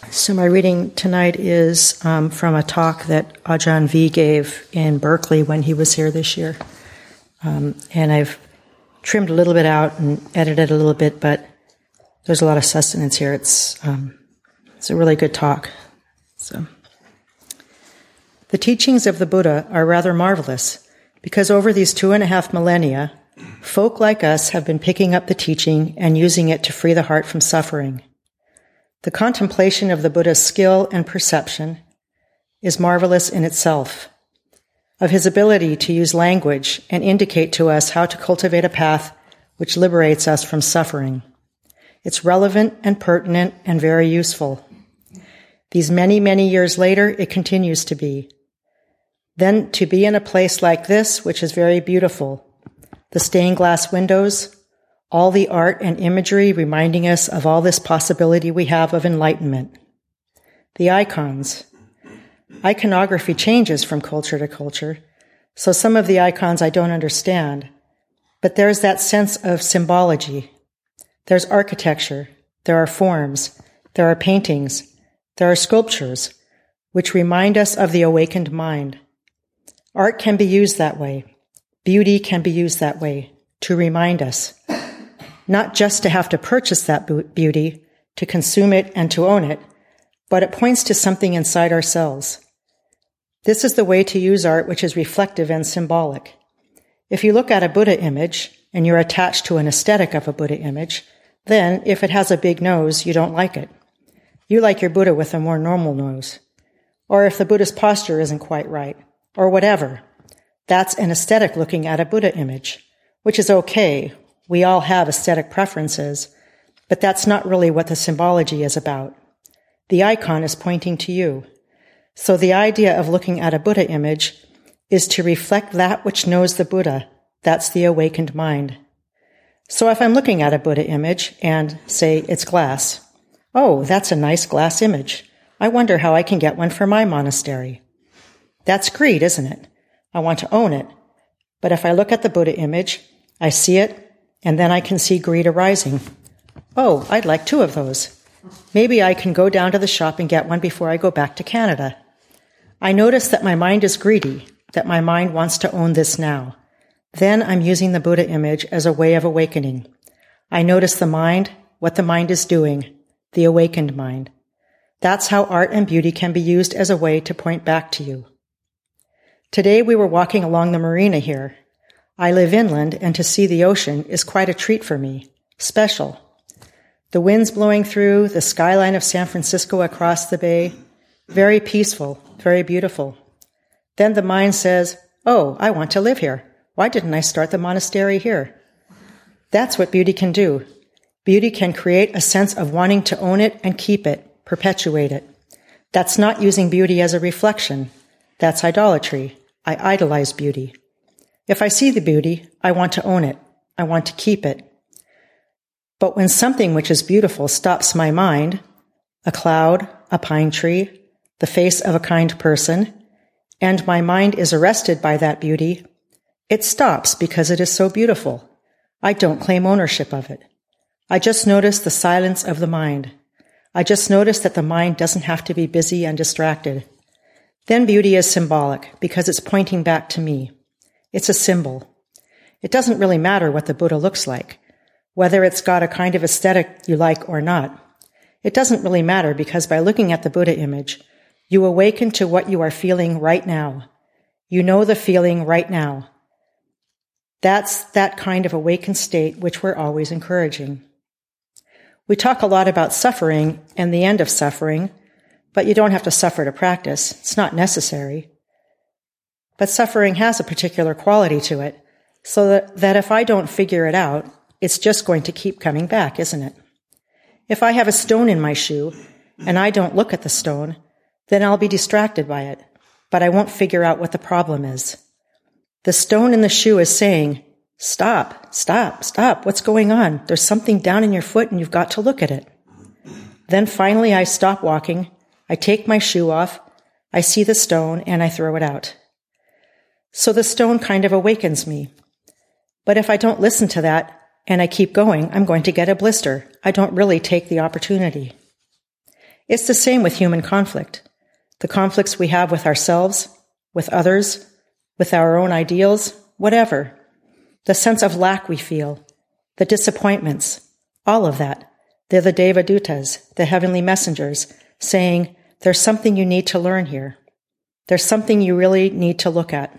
So my reading tonight is from a talk that Ajahn V gave in Berkeley when he was here this year. And I've trimmed a little bit out and edited a little bit, but there's a lot of sustenance here. It's a really good talk. So, the teachings of the Buddha are rather marvelous because over these 2.5 millennia, folk like us have been picking up the teaching and using it to free the heart from suffering. The contemplation of the Buddha's skill and perception is marvelous in itself, of his ability to use language and indicate to us how to cultivate a path which liberates us from suffering. It's relevant and pertinent and very useful. These many, many years later, it continues to be. Then to be in a place like this, which is very beautiful, the stained glass windows, all the art and imagery reminding us of all this possibility we have of enlightenment. The icons. Iconography changes from culture to culture, so some of the icons I don't understand, but there's that sense of symbology. There's architecture, there are forms, there are paintings, there are sculptures, which remind us of the awakened mind. Art can be used that way. Beauty can be used that way, to remind us. Not just to have to purchase that beauty, to consume it and to own it, but it points to something inside ourselves. This is the way to use art which is reflective and symbolic. If you look at a Buddha image and you're attached to an aesthetic of a Buddha image, then if it has a big nose, you don't like it. You like your Buddha with a more normal nose. Or if the Buddha's posture isn't quite right, or whatever. That's an aesthetic looking at a Buddha image, which is okay. We all have aesthetic preferences, but that's not really what the symbology is about. The icon is pointing to you. So the idea of looking at a Buddha image is to reflect that which knows the Buddha. That's the awakened mind. So if I'm looking at a Buddha image and say it's glass, oh, that's a nice glass image. I wonder how I can get one for my monastery. That's greed, isn't it? I want to own it. But if I look at the Buddha image, I see it, and then I can see greed arising. Oh, I'd like 2 of those. Maybe I can go down to the shop and get one before I go back to Canada. I notice that my mind is greedy, that my mind wants to own this now. Then I'm using the Buddha image as a way of awakening. I notice the mind, what the mind is doing, the awakened mind. That's how art and beauty can be used as a way to point back to you. Today we were walking along the marina here. I live inland, and to see the ocean is quite a treat for me. Special. The wind's blowing through, the skyline of San Francisco across the bay. Very peaceful, very beautiful. Then the mind says, oh, I want to live here. Why didn't I start the monastery here? That's what beauty can do. Beauty can create a sense of wanting to own it and keep it, perpetuate it. That's not using beauty as a reflection. That's idolatry. I idolize beauty. If I see the beauty, I want to own it. I want to keep it. But when something which is beautiful stops my mind, a cloud, a pine tree, the face of a kind person, and my mind is arrested by that beauty, it stops because it is so beautiful. I don't claim ownership of it. I just notice the silence of the mind. I just notice that the mind doesn't have to be busy and distracted. Then beauty is symbolic because it's pointing back to me. It's a symbol. It doesn't really matter what the Buddha looks like, whether it's got a kind of aesthetic you like or not. It doesn't really matter because by looking at the Buddha image, you awaken to what you are feeling right now. You know the feeling right now. That's that kind of awakened state which we're always encouraging. We talk a lot about suffering and the end of suffering, but you don't have to suffer to practice. It's not necessary. But suffering has a particular quality to it, so that if I don't figure it out, it's just going to keep coming back, isn't it? If I have a stone in my shoe and I don't look at the stone, then I'll be distracted by it, but I won't figure out what the problem is. The stone in the shoe is saying, stop, stop, stop, what's going on? There's something down in your foot and you've got to look at it. Then finally I stop walking, I take my shoe off, I see the stone, and I throw it out. So the stone kind of awakens me. But if I don't listen to that and I keep going, I'm going to get a blister. I don't really take the opportunity. It's the same with human conflict. The conflicts we have with ourselves, with others, with our own ideals, whatever. The sense of lack we feel, the disappointments, all of that. They're the Devadutas, the heavenly messengers, saying, there's something you need to learn here. There's something you really need to look at.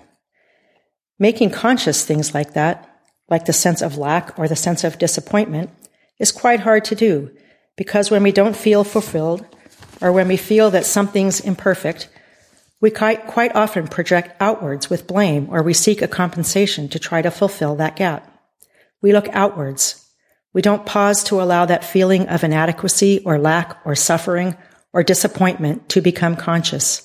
Making conscious things like that, like the sense of lack or the sense of disappointment, is quite hard to do, because when we don't feel fulfilled, or when we feel that something's imperfect, we quite often project outwards with blame, or we seek a compensation to try to fulfill that gap. We look outwards. We don't pause to allow that feeling of inadequacy or lack or suffering or disappointment to become conscious.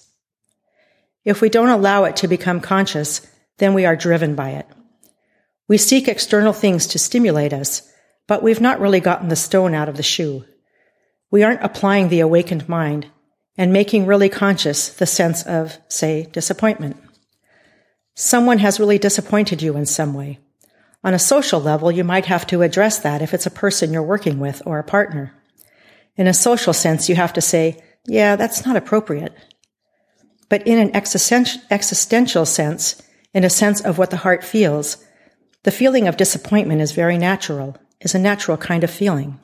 If we don't allow it to become conscious, then we are driven by it. We seek external things to stimulate us, but we've not really gotten the stone out of the shoe. We aren't applying the awakened mind and making really conscious the sense of, say, disappointment. Someone has really disappointed you in some way. On a social level, you might have to address that if it's a person you're working with or a partner. In a social sense, you have to say, yeah, that's not appropriate. But in an existential sense, in a sense of what the heart feels, the feeling of disappointment is very natural, is a natural kind of feeling.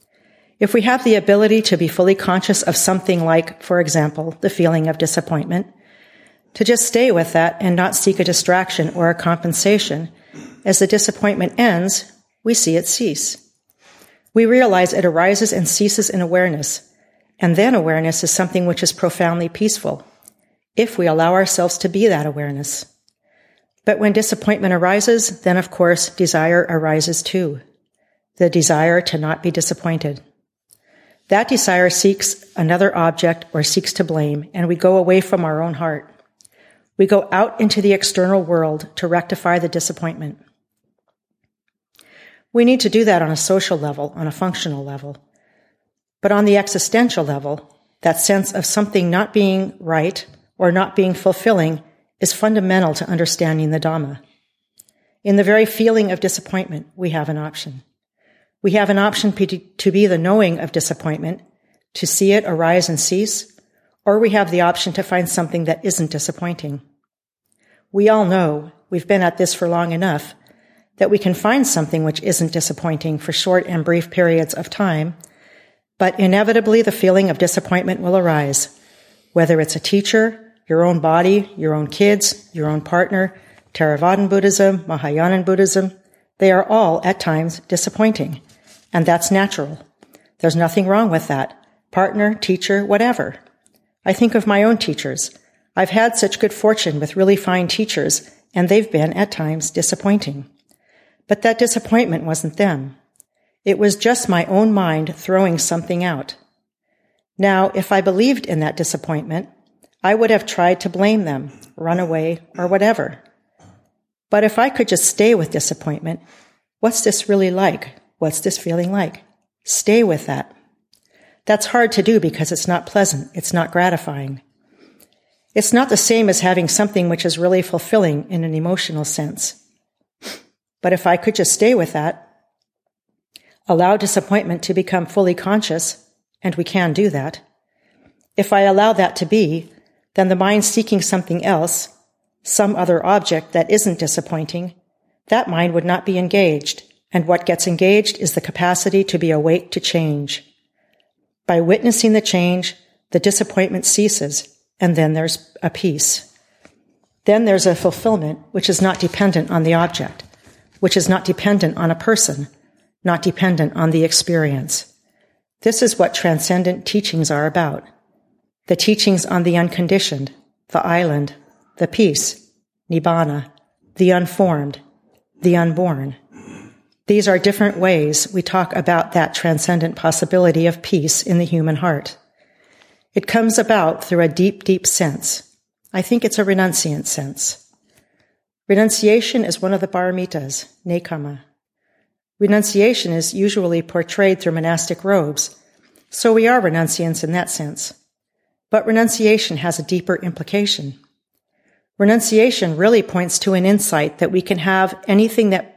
If we have the ability to be fully conscious of something like, for example, the feeling of disappointment, to just stay with that and not seek a distraction or a compensation, as the disappointment ends, we see it cease. We realize it arises and ceases in awareness, and then awareness is something which is profoundly peaceful, if we allow ourselves to be that awareness. But when disappointment arises, then of course desire arises too, the desire to not be disappointed. That desire seeks another object or seeks to blame, and we go away from our own heart. We go out into the external world to rectify the disappointment. We need to do that on a social level, on a functional level. But on the existential level, that sense of something not being right or not being fulfilling is fundamental to understanding the Dhamma. In the very feeling of disappointment, we have an option. We have an option to be the knowing of disappointment, to see it arise and cease, or we have the option to find something that isn't disappointing. We all know, we've been at this for long enough, that we can find something which isn't disappointing for short and brief periods of time, but inevitably the feeling of disappointment will arise, whether it's a teacher, your own body, your own kids, your own partner, Theravadan Buddhism, Mahayanan Buddhism. They are all, at times, disappointing. And that's natural. There's nothing wrong with that. Partner, teacher, whatever. I think of my own teachers. I've had such good fortune with really fine teachers, and they've been, at times, disappointing. But that disappointment wasn't them. It was just my own mind throwing something out. Now, if I believed in that disappointment, I would have tried to blame them, run away, or whatever. But if I could just stay with disappointment, what's this really like? What's this feeling like? Stay with that. That's hard to do because it's not pleasant. It's not gratifying. It's not the same as having something which is really fulfilling in an emotional sense. But if I could just stay with that, allow disappointment to become fully conscious, and we can do that, if I allow that to be, then the mind seeking something else, some other object that isn't disappointing, that mind would not be engaged, and what gets engaged is the capacity to be awake to change. By witnessing the change, the disappointment ceases, and then there's a peace. Then there's a fulfillment which is not dependent on the object, which is not dependent on a person, not dependent on the experience. This is what transcendent teachings are about. The teachings on the unconditioned, the island, the peace, nibbana, the unformed, the unborn. These are different ways we talk about that transcendent possibility of peace in the human heart. It comes about through a deep, deep sense. I think it's a renunciant sense. Renunciation is one of the paramitas, nekama. Renunciation is usually portrayed through monastic robes, so we are renunciants in that sense. But renunciation has a deeper implication. Renunciation really points to an insight that we can have anything that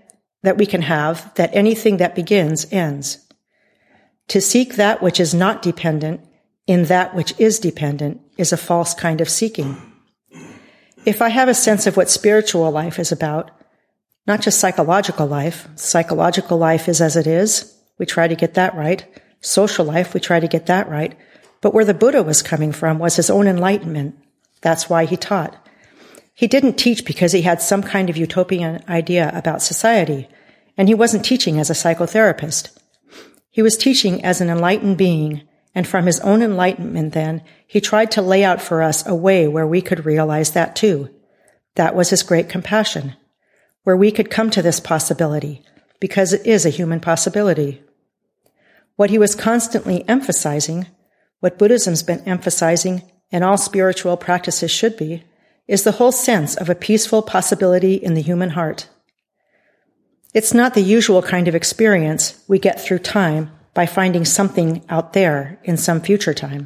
anything that begins ends. To seek that which is not dependent in that which is dependent is a false kind of seeking. If I have a sense of what spiritual life is about, not just psychological life is as it is, we try to get that right. Social life, we try to get that right. But where the Buddha was coming from was his own enlightenment. That's why he taught. He didn't teach because he had some kind of utopian idea about society, and he wasn't teaching as a psychotherapist. He was teaching as an enlightened being, and from his own enlightenment then, he tried to lay out for us a way where we could realize that too. That was his great compassion, where we could come to this possibility, because it is a human possibility. What he was constantly emphasizing, what Buddhism's been emphasizing, and all spiritual practices should be, is the whole sense of a peaceful possibility in the human heart. It's not the usual kind of experience we get through time by finding something out there in some future time.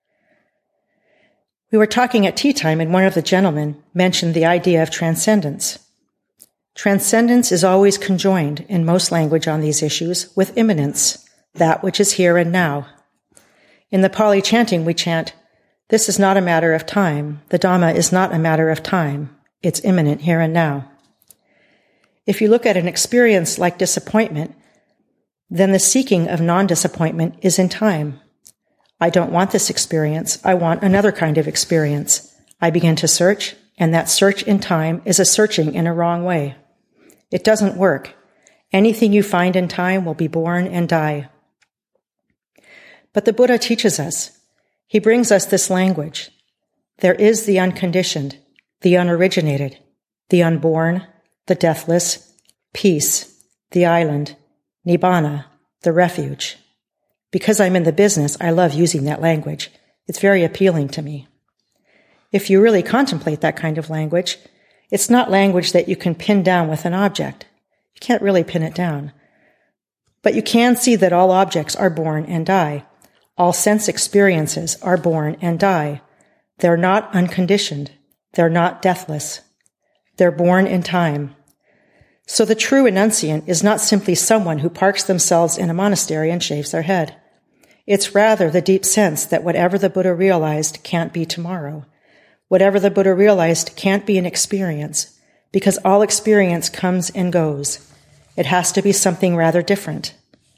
We were talking at tea time, and one of the gentlemen mentioned the idea of transcendence. Transcendence is always conjoined in most language on these issues with immanence, that which is here and now. In the Pali chanting, we chant, "This is not a matter of time. The Dhamma is not a matter of time. It's immanent here and now." If you look at an experience like disappointment, then the seeking of non-disappointment is in time. I don't want this experience. I want another kind of experience. I begin to search, and that search in time is a searching in a wrong way. It doesn't work. Anything you find in time will be born and die. But the Buddha teaches us. He brings us this language. There is the unconditioned, the unoriginated, the unborn, the deathless, peace, the island, nibbana, the refuge. Because I'm in the business, I love using that language. It's very appealing to me. If you really contemplate that kind of language, it's not language that you can pin down with an object. You can't really pin it down. But you can see that all objects are born and die. All sense experiences are born and die. They're not unconditioned. They're not deathless. They're born in time. So the true enunciant is not simply someone who parks themselves in a monastery and shaves their head. It's rather the deep sense that whatever the Buddha realized can't be tomorrow. Whatever the Buddha realized can't be an experience, because all experience comes and goes. It has to be something rather different.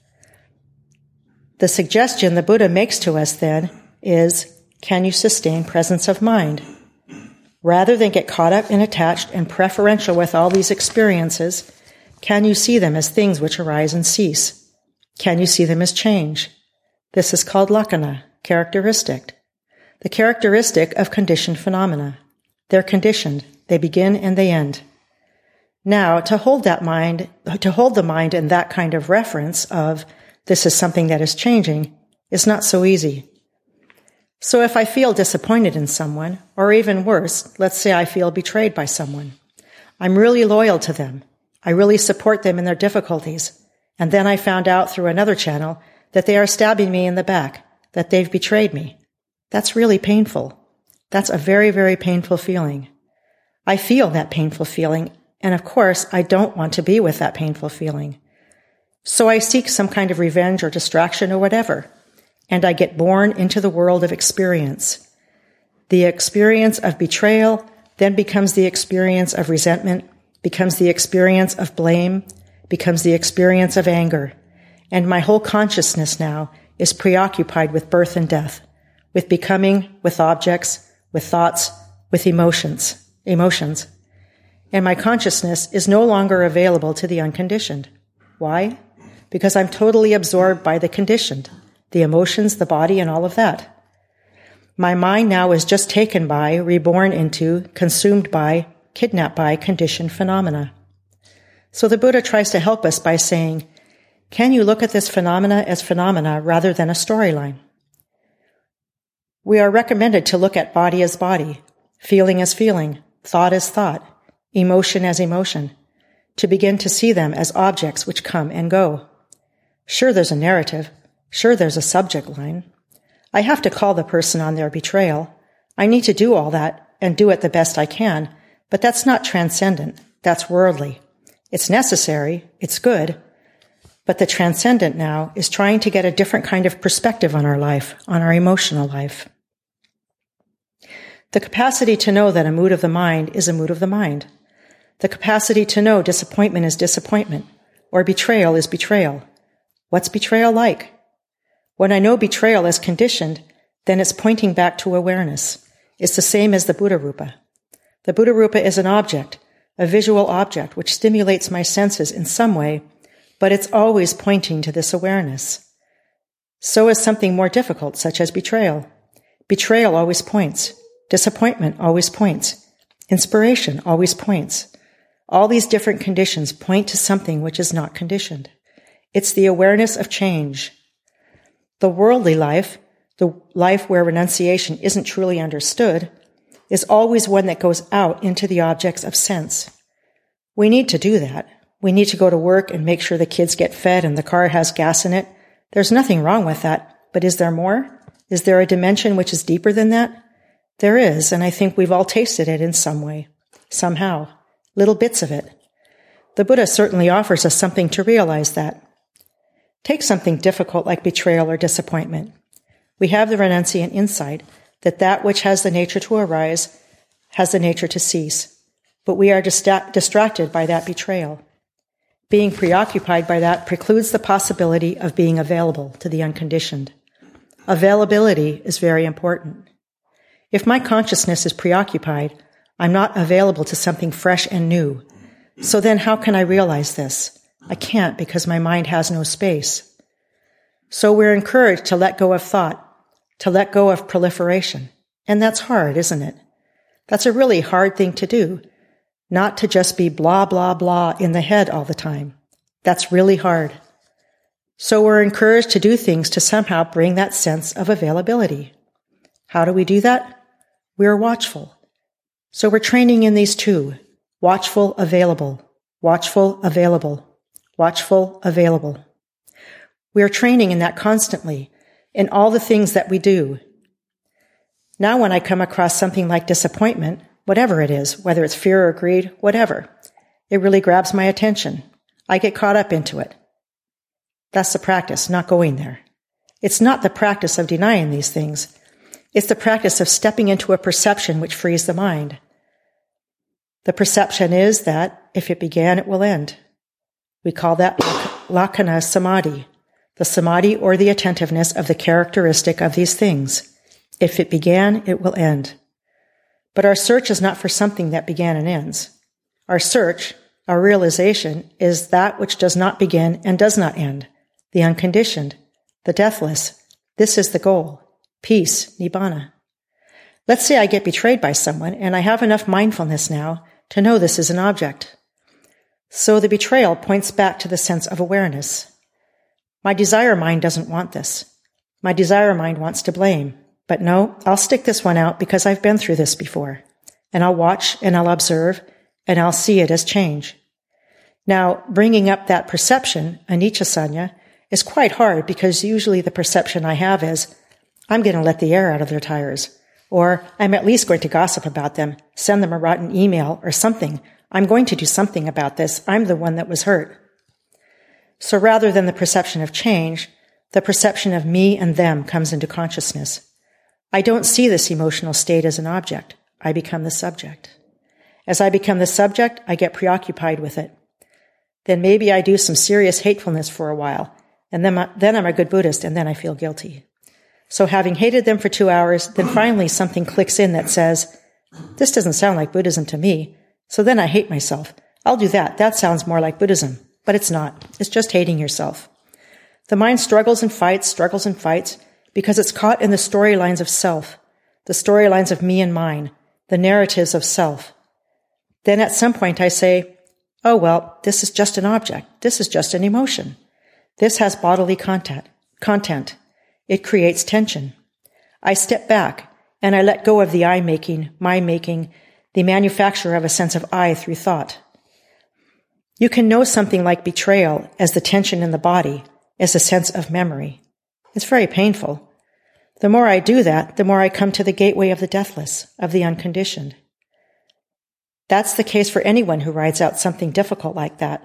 The suggestion the Buddha makes to us then is, can you sustain presence of mind? Rather than get caught up and attached and preferential with all these experiences, can you see them as things which arise and cease? Can you see them as change? This is called lakkhana, characteristic. The characteristic of conditioned phenomena. They're conditioned. They begin and they end. Now, to hold the mind in that kind of reference of this is something that is changing is not so easy. So if I feel disappointed in someone, or even worse, let's say I feel betrayed by someone, I'm really loyal to them. I really support them in their difficulties. And then I found out through another channel that they are stabbing me in the back, that they've betrayed me. That's really painful. That's a very, very painful feeling. I feel that painful feeling, and of course, I don't want to be with that painful feeling. So I seek some kind of revenge or distraction or whatever, and I get born into the world of experience. The experience of betrayal then becomes the experience of resentment, becomes the experience of blame, becomes the experience of anger. And my whole consciousness now is preoccupied with birth and death, with becoming, with objects, with thoughts, with emotions. And my consciousness is no longer available to the unconditioned. Why? Because I'm totally absorbed by the conditioned, the emotions, the body, and all of that. My mind now is just taken by, reborn into, consumed by, kidnapped by conditioned phenomena. So the Buddha tries to help us by saying, can you look at this phenomena as phenomena rather than a storyline? We are recommended to look at body as body, feeling as feeling, thought as thought, emotion as emotion, to begin to see them as objects which come and go. Sure, there's a narrative. Sure, there's a subject line. I have to call the person on their betrayal. I need to do all that and do it the best I can, but that's not transcendent. That's worldly. It's necessary. It's good. But the transcendent now is trying to get a different kind of perspective on our life, on our emotional life. The capacity to know that a mood of the mind is a mood of the mind. The capacity to know disappointment is disappointment, or betrayal is betrayal. What's betrayal like? When I know betrayal is conditioned, then it's pointing back to awareness. It's the same as the Buddha Rupa. The Buddha Rupa is an object, a visual object, which stimulates my senses in some way, but it's always pointing to this awareness. So is something more difficult, such as betrayal. Betrayal always points. Disappointment always points. Inspiration always points. All these different conditions point to something which is not conditioned. It's the awareness of change. The worldly life, the life where renunciation isn't truly understood, is always one that goes out into the objects of sense. We need to do that. We need to go to work and make sure the kids get fed and the car has gas in it. There's nothing wrong with that. But is there more? Is there a dimension which is deeper than that? There is, and I think we've all tasted it in some way, somehow, little bits of it. The Buddha certainly offers us something to realize that. Take something difficult like betrayal or disappointment. We have the renunciant insight that which has the nature to arise has the nature to cease, but we are distracted by that betrayal. Being preoccupied by that precludes the possibility of being available to the unconditioned. Availability is very important. If my consciousness is preoccupied, I'm not available to something fresh and new. So then how can I realize this? I can't because my mind has no space. So we're encouraged to let go of thought, to let go of proliferation. And that's hard, isn't it? That's a really hard thing to do, not to just be blah, blah, blah in the head all the time. That's really hard. So we're encouraged to do things to somehow bring that sense of availability. How do we do that? We're watchful. So we're training in these two: watchful, available, watchful, available, watchful, available. We are training in that constantly, in all the things that we do. Now when I come across something like disappointment, whatever it is, whether it's fear or greed, whatever, it really grabs my attention. I get caught up into it. That's the practice, not going there. It's not the practice of denying these things. It's the practice of stepping into a perception which frees the mind. The perception is that if it began, it will end. We call that lakkhana samadhi, the samadhi or the attentiveness of the characteristic of these things. If it began, it will end. But our search is not for something that began and ends. Our search, our realization, is that which does not begin and does not end, the unconditioned, the deathless. This is the goal. Peace, nibbana. Let's say I get betrayed by someone and I have enough mindfulness now to know this is an object. So the betrayal points back to the sense of awareness. My desire mind doesn't want this. My desire mind wants to blame. But no, I'll stick this one out because I've been through this before. And I'll watch and I'll observe and I'll see it as change. Now, bringing up that perception, anicca sanya, is quite hard because usually the perception I have is, I'm going to let the air out of their tires. Or I'm at least going to gossip about them, send them a rotten email or something. I'm going to do something about this. I'm the one that was hurt. So rather than the perception of change, the perception of me and them comes into consciousness. I don't see this emotional state as an object. I become the subject. As I become the subject, I get preoccupied with it. Then maybe I do some serious hatefulness for a while, and then I'm a good Buddhist, and then I feel guilty. So having hated them for 2 hours, then finally something clicks in that says, this doesn't sound like Buddhism to me, so then I hate myself. I'll do that. That sounds more like Buddhism. But it's not. It's just hating yourself. The mind struggles and fights, because it's caught in the storylines of self, the storylines of me and mine, the narratives of self. Then at some point I say, oh, well, this is just an object. This is just an emotion. This has bodily content. It creates tension. I step back and I let go of the I-making, my-making, the manufacture of a sense of I through thought. You can know something like betrayal as the tension in the body, as a sense of memory. It's very painful. The more I do that, the more I come to the gateway of the deathless, of the unconditioned. That's the case for anyone who rides out something difficult like that.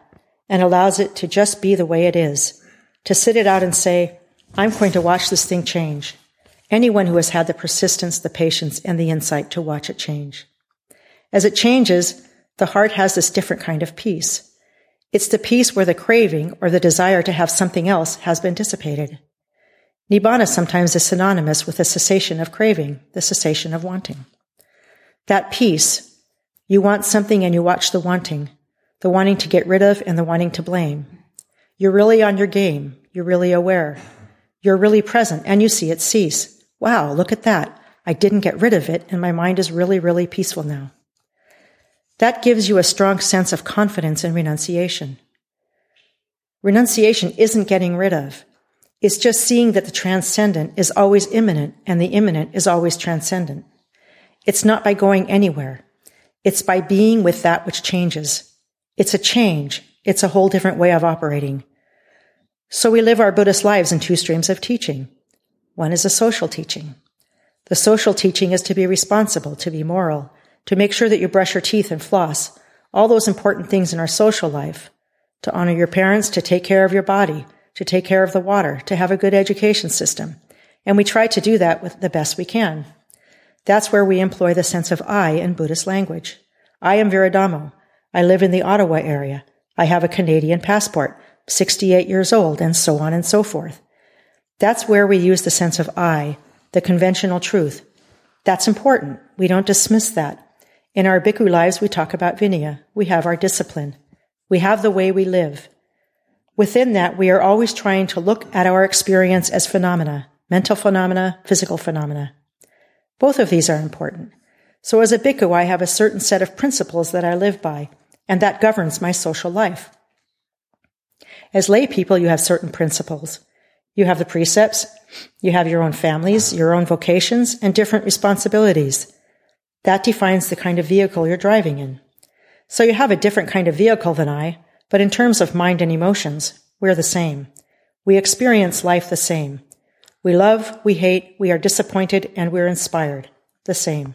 and allows it to just be the way it is, to sit it out and say, I'm going to watch this thing change. Anyone who has had the persistence, the patience, and the insight to watch it change. As it changes, the heart has this different kind of peace. It's the peace where the craving or the desire to have something else has been dissipated. Nibbana sometimes is synonymous with the cessation of craving, the cessation of wanting. That peace, you want something and you watch the wanting to get rid of and the wanting to blame. You're really on your game. You're really aware. You're really present and you see it cease. Wow, look at that. I didn't get rid of it and my mind is really, really peaceful now. That gives you a strong sense of confidence in renunciation. Renunciation isn't getting rid of. It's just seeing that the transcendent is always immanent and the immanent is always transcendent. It's not by going anywhere. It's by being with that which changes. It's a change. It's a whole different way of operating. So we live our Buddhist lives in two streams of teaching. One is a social teaching. The social teaching is to be responsible, to be moral, to make sure that you brush your teeth and floss, all those important things in our social life, to honor your parents, to take care of your body, to take care of the water, to have a good education system. And we try to do that with the best we can. That's where we employ the sense of I in Buddhist language. I am Viradamo. I live in the Ottawa area. I have a Canadian passport, 68 years old, and so on and so forth. That's where we use the sense of I, the conventional truth. That's important. We don't dismiss that. In our bhikkhu lives, we talk about Vinaya. We have our discipline. We have the way we live. Within that, we are always trying to look at our experience as phenomena, mental phenomena, physical phenomena. Both of these are important. So as a bhikkhu, I have a certain set of principles that I live by, and that governs my social life. As lay people, you have certain principles. You have the precepts, you have your own families, your own vocations, and different responsibilities. That defines the kind of vehicle you're driving in. So you have a different kind of vehicle than I, but in terms of mind and emotions, we're the same. We experience life the same. We love, we hate, we are disappointed, and we're inspired. The same.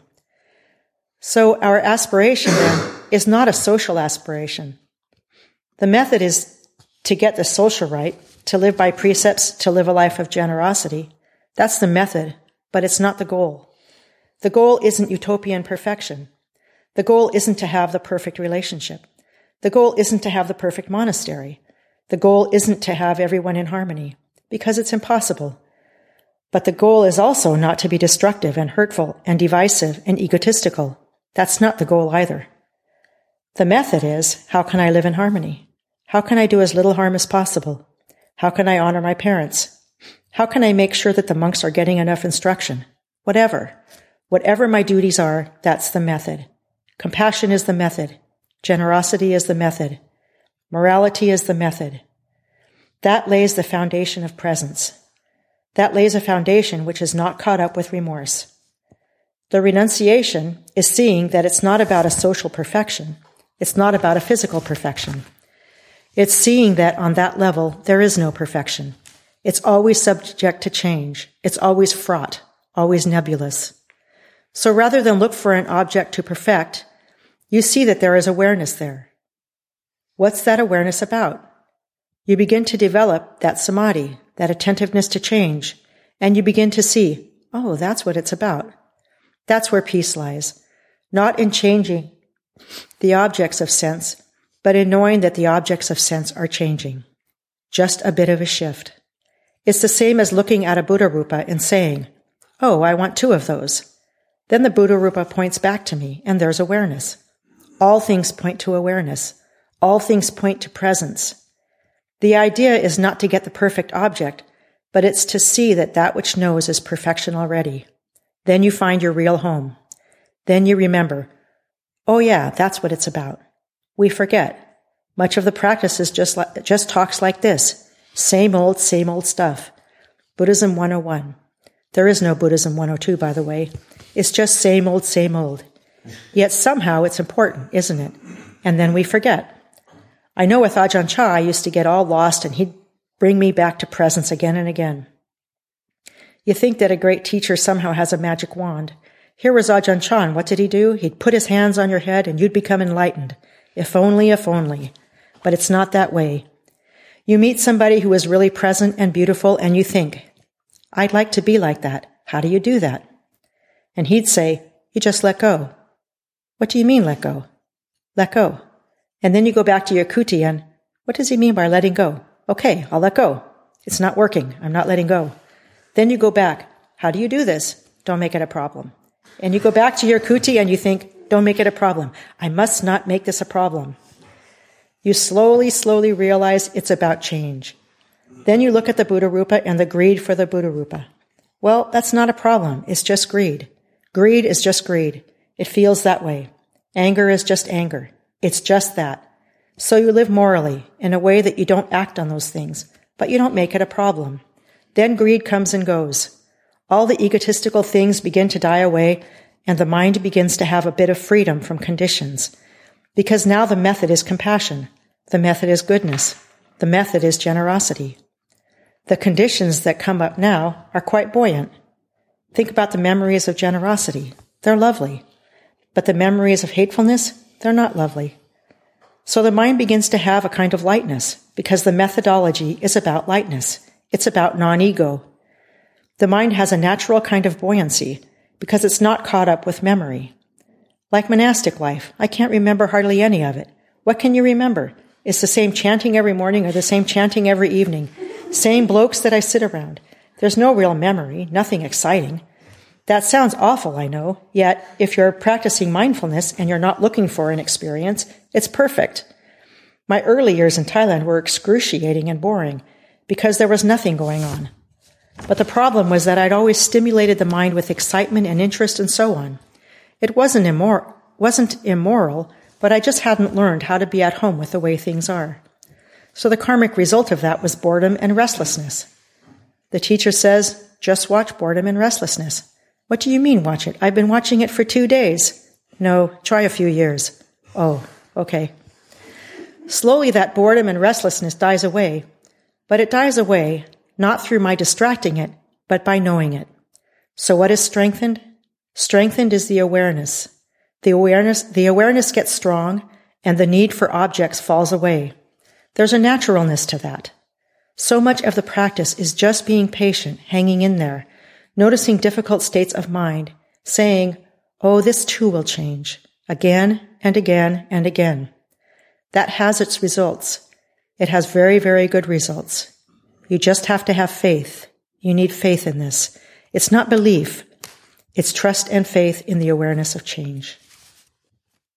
So our aspiration then is not a social aspiration. The method is to get the social right, to live by precepts, to live a life of generosity. That's the method, but it's not the goal. The goal isn't utopian perfection. The goal isn't to have the perfect relationship. The goal isn't to have the perfect monastery. The goal isn't to have everyone in harmony, because it's impossible. But the goal is also not to be destructive and hurtful and divisive and egotistical. That's not the goal either. The method is, how can I live in harmony? How can I do as little harm as possible? How can I honor my parents? How can I make sure that the monks are getting enough instruction? Whatever my duties are, that's the method. Compassion is the method. Generosity is the method. Morality is the method. That lays the foundation of presence. That lays a foundation which is not caught up with remorse. The renunciation is seeing that it's not about a social perfection. It's not about a physical perfection. It's seeing that on that level, there is no perfection. It's always subject to change. It's always fraught, always nebulous. So rather than look for an object to perfect, you see that there is awareness there. What's that awareness about? You begin to develop that samadhi, that attentiveness to change, and you begin to see, oh, that's what it's about. That's where peace lies, not in changing the objects of sense, but in knowing that the objects of sense are changing. Just a bit of a shift. It's the same as looking at a Buddha Rupa and saying, oh, I want 2 of those. Then the Buddha Rupa points back to me, and there's awareness. All things point to awareness. All things point to presence. The idea is not to get the perfect object, but it's to see that that which knows is perfection already. Then you find your real home. Then you remember, oh yeah, that's what it's about. We forget. Much of the practice is just talks like this. Same old stuff. Buddhism 101. There is no Buddhism 102, by the way. It's just same old. Yet somehow it's important, isn't it? And then we forget. I know with Ajahn Chah, I used to get all lost and he'd bring me back to presence again and again. You think that a great teacher somehow has a magic wand. Here was Ajahn Chah, and what did he do? He'd put his hands on your head and you'd become enlightened. If only. but it's not that way. You meet somebody who is really present and beautiful, and you think, I'd like to be like that. How do you do that? And he'd say, you just let go. What do you mean, let go? Let go. And then you go back to your kuti and, what does he mean by letting go? Okay, I'll let go. It's not working. I'm not letting go. Then you go back. How do you do this? Don't make it a problem. And you go back to your kuti and you think, don't make it a problem. I must not make this a problem. You slowly realize it's about change. Then you look at the Buddha Rupa and the greed for the Buddha Rupa. Well, that's not a problem. It's just greed. Greed is just greed. It feels that way. Anger is just anger. It's just that. So you live morally in a way that you don't act on those things, but you don't make it a problem. Then greed comes and goes. All the egotistical things begin to die away, and the mind begins to have a bit of freedom from conditions. Because now the method is compassion. The method is goodness. The method is generosity. The conditions that come up now are quite buoyant. Think about the memories of generosity. They're lovely. But the memories of hatefulness, they're not lovely. So the mind begins to have a kind of lightness, because the methodology is about lightness. It's about non-ego. The mind has a natural kind of buoyancy, because it's not caught up with memory. Like monastic life, I can't remember hardly any of it. What can you remember? It's the same chanting every morning or the same chanting every evening. Same blokes that I sit around. There's no real memory, nothing exciting. That sounds awful, I know, yet if you're practicing mindfulness and you're not looking for an experience, it's perfect. My early years in Thailand were excruciating and boring because there was nothing going on. But the problem was that I'd always stimulated the mind with excitement and interest and so on. It wasn't immoral, but I just hadn't learned how to be at home with the way things are. So the karmic result of that was boredom and restlessness. The teacher says, just watch boredom and restlessness. What do you mean, watch it? I've been watching it for 2 days. No, try a few years. Oh, okay. Slowly that boredom and restlessness dies away, but it dies away not through my distracting it, but by knowing it. So what is strengthened? Strengthened is the awareness. The awareness gets strong, and the need for objects falls away. There's a naturalness to that. So much of the practice is just being patient, hanging in there, noticing difficult states of mind, saying, oh, this too will change, again and again and again. That has its results. It has very, very good results. You just have to have faith. You need faith in this. It's not belief. It's trust and faith in the awareness of change.